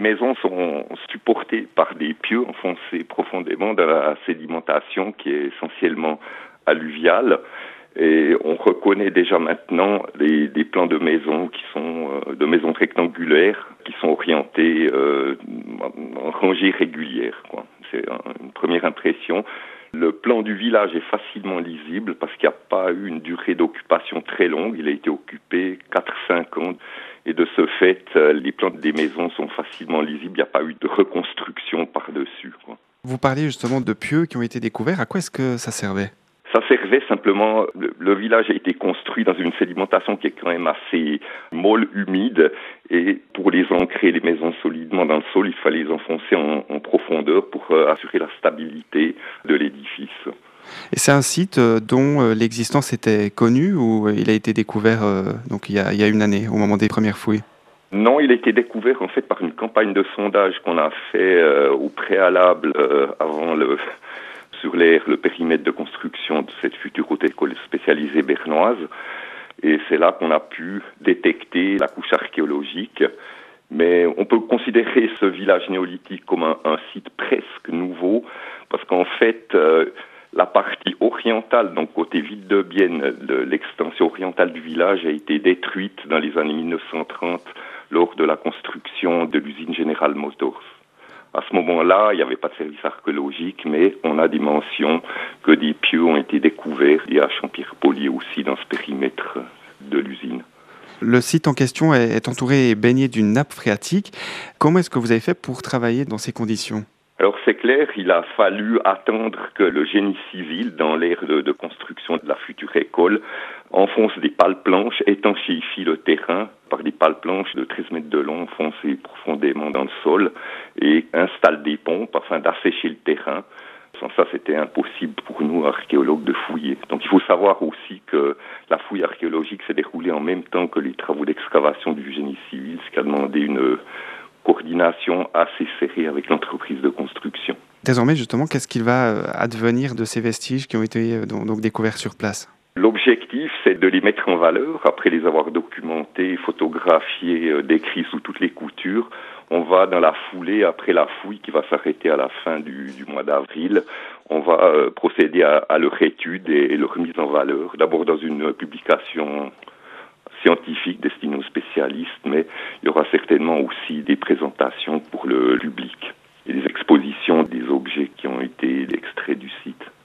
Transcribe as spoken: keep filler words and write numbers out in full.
maisons sont supportées par des pieux enfoncés profondément dans la sédimentation qui est essentiellement alluviale. Et on reconnaît déjà maintenant les, des plans de maisons qui sont euh, de maisons rectangulaires qui sont orientées euh, en rangées régulières, quoi. C'est un, une première impression. Le plan du village est facilement lisible parce qu'il n'y a pas eu une durée d'occupation très longue. Il a été occupé quatre à cinq ans. Et de ce fait, les plans des maisons sont facilement lisibles. Il n'y a pas eu de reconstruction par-dessus, quoi. Vous parliez justement de pieux qui ont été découverts. À quoi est-ce que ça servait ? Ça servait simplement, le, le village a été construit dans une sédimentation qui est quand même assez molle, humide, et pour les ancrer les maisons solidement dans le sol, il fallait les enfoncer en, en profondeur pour euh, assurer la stabilité de l'édifice. Et c'est un site euh, dont euh, l'existence était connue ou euh, il a été découvert euh, donc il y a, il y a une année, au moment des premières fouilles ? Non, il a été découvert en fait par une campagne de sondage qu'on a fait euh, au préalable euh, avant le... sur l'aire, le périmètre de construction de cette future haute école spécialisée bernoise. Et c'est là qu'on a pu détecter la couche archéologique. Mais on peut considérer ce village néolithique comme un, un site presque nouveau, parce qu'en fait, euh, la partie orientale, donc côté ville de Bienne, de l'extension orientale du village a été détruite dans les années mille neuf cent trente lors de la construction de l'usine Générale Motors. À ce moment-là, il n'y avait pas de service archéologique, mais on a des mentions que des pieux ont été découverts et à Champierre-Poli aussi dans ce périmètre de l'usine. Le site en question est entouré et baigné d'une nappe phréatique. Comment est-ce que vous avez fait pour travailler dans ces conditions ? Alors c'est clair, il a fallu attendre que le génie civil, dans l'ère de, de construction de la future école, enfonce des pales planches, étanchéifie le terrain par des pales planches de treize mètres de long enfoncées profondément dans le sol et installe des pompes afin d'assécher le terrain. Sans ça, c'était impossible pour nous, archéologues, de fouiller. Donc il faut savoir aussi que la fouille archéologique s'est déroulée en même temps que les travaux d'excavation du génie civil, ce qui a demandé une coordination assez serrée avec l'entreprise de construction. Désormais, justement, qu'est-ce qu'il va advenir de ces vestiges qui ont été donc découverts sur place ? L'objectif, c'est de les mettre en valeur, après les avoir documentés, photographiés, décrits sous toutes les coutures. On va dans la foulée, après la fouille qui va s'arrêter à la fin du, du mois d'avril, on va euh, procéder à, à leur étude et, et leur mise en valeur. D'abord dans une publication scientifique destinée aux spécialistes, mais il y aura certainement aussi des présentations pour le public et des expositions des objets qui ont été extraits du site.